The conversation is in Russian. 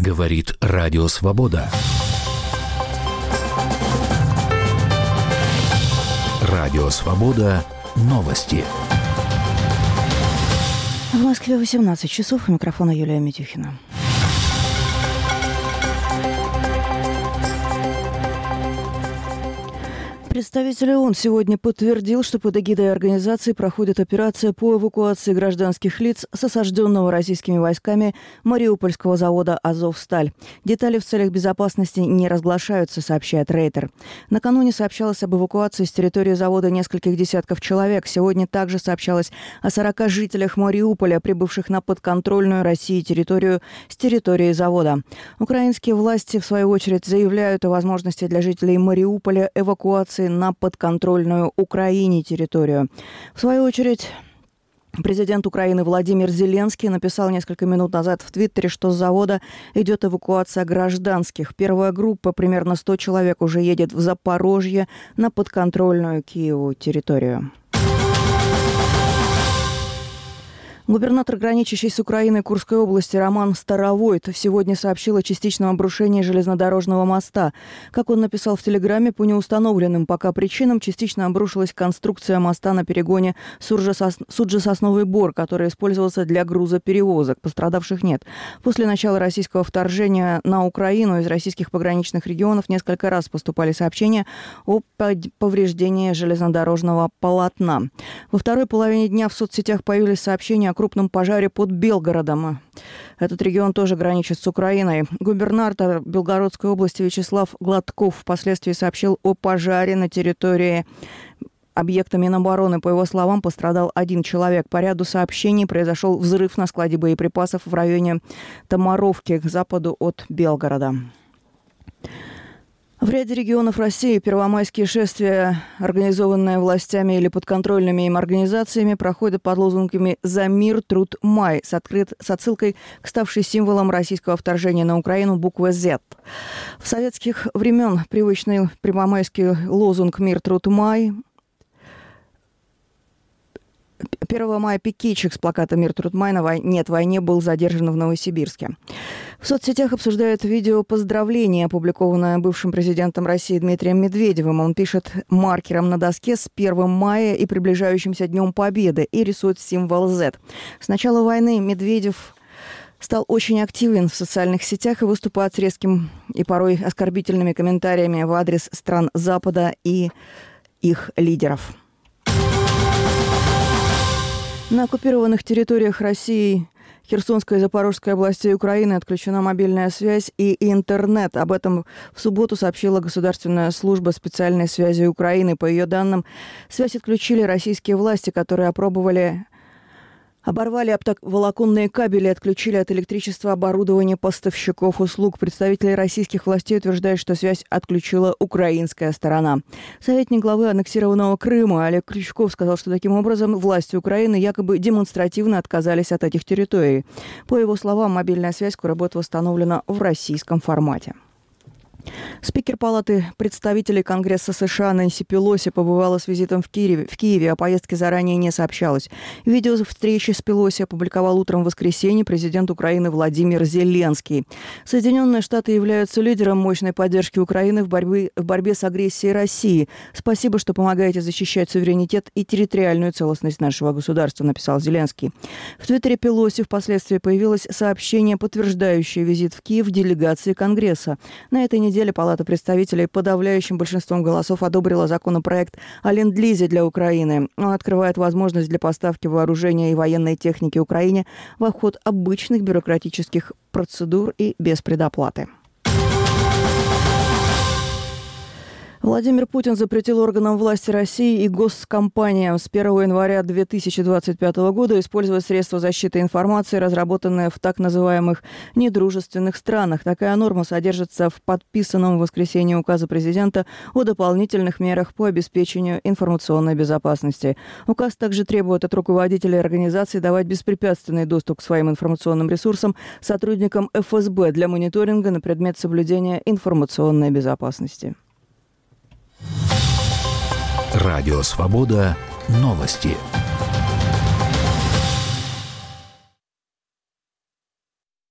Говорит Радио Свобода. Радио Свобода. Новости. В Москве 18 часов. У микрофона Юлия Митюхина. Представитель ООН сегодня подтвердил, что под эгидой организации проходит операция по эвакуации гражданских лиц с осажденного российскими войсками Мариупольского завода «Азовсталь». Детали в целях безопасности не разглашаются, сообщает Рейтер. Накануне сообщалось об эвакуации с территории завода нескольких десятков человек. Сегодня также сообщалось о 40 жителях Мариуполя, прибывших на подконтрольную России территорию с территории завода. Украинские власти, в свою очередь, заявляют о возможности для жителей Мариуполя эвакуации на подконтрольную Украине территорию. В свою очередь, президент Украины Владимир Зеленский написал несколько минут назад в Твиттере, что с завода идет эвакуация гражданских. Первая группа, примерно 100 человек, уже едет в Запорожье на подконтрольную Киеву территорию. Губернатор, граничащий с Украиной Курской области Роман Старовойт, сегодня сообщил о частичном обрушении железнодорожного моста. Как он написал в Телеграме, по неустановленным пока причинам частично обрушилась конструкция моста на перегоне Суджа-Сосновый Бор, который использовался для грузоперевозок. Пострадавших нет. После начала российского вторжения на Украину из российских пограничных регионов несколько раз поступали сообщения о повреждении железнодорожного полотна. Во второй половине дня в соцсетях появились сообщения о крупном пожаре под Белгородом. Этот регион тоже граничит с Украиной. Губернатор Белгородской области Вячеслав Гладков впоследствии сообщил о пожаре на территории объекта Минобороны. По его словам, пострадал один человек. По ряду сообщений произошел взрыв на складе боеприпасов в районе Томаровки к западу от Белгорода. В ряде регионов России первомайские шествия, организованные властями или подконтрольными им организациями, проходят под лозунгами «За мир, труд, май» с отсылкой к ставшей символом российского вторжения на Украину букве «Z». В советских времен привычный первомайский лозунг «Мир, труд, май». 1 мая пикетчик с плаката «Мир, труд, май» «Нет войне» был задержан в Новосибирске. В соцсетях обсуждают видео поздравления, опубликованное бывшим президентом России Дмитрием Медведевым. Он пишет маркером на доске с 1 мая и приближающимся Днем Победы и рисует символ Z. С начала войны Медведев стал очень активен в социальных сетях и выступает с резкими и порой оскорбительными комментариями в адрес стран Запада и их лидеров. На оккупированных территориях России, Херсонской и Запорожской областей Украины отключена мобильная связь и интернет. Об этом в субботу сообщила Государственная служба специальной связи Украины. По ее данным, связь отключили российские власти, которые оборвали оптоволоконные кабели и отключили от электричества оборудование поставщиков услуг. Представители российских властей утверждают, что связь отключила украинская сторона. Советник главы аннексированного Крыма Олег Крючков сказал, что таким образом власти Украины якобы демонстративно отказались от этих территорий. По его словам, мобильная связь скоро будет восстановлена в российском формате. Спикер Палаты представителей Конгресса США Нэнси Пелоси побывала с визитом в Киеве. О поездке заранее не сообщалось. Видео встречи с Пелоси опубликовал утром в воскресенье президент Украины Владимир Зеленский. Соединенные Штаты являются лидером мощной поддержки Украины в борьбе с агрессией России. Спасибо, что помогаете защищать суверенитет и территориальную целостность нашего государства, написал Зеленский. В Твиттере Пелоси впоследствии появилось сообщение, подтверждающее визит в Киев делегации Конгресса. На этой неделе Палата представителей подавляющим большинством голосов одобрила законопроект о ленд-лизе для Украины. Он открывает возможность для поставки вооружения и военной техники Украине в обход обычных бюрократических процедур и без предоплаты. Владимир Путин запретил органам власти России и госкомпаниям с 1 января 2025 года использовать средства защиты информации, разработанные в так называемых недружественных странах. Такая норма содержится в подписанном в воскресенье указе президента о дополнительных мерах по обеспечению информационной безопасности. Указ также требует от руководителей организаций давать беспрепятственный доступ к своим информационным ресурсам сотрудникам ФСБ для мониторинга на предмет соблюдения информационной безопасности. Радио Свобода. Новости.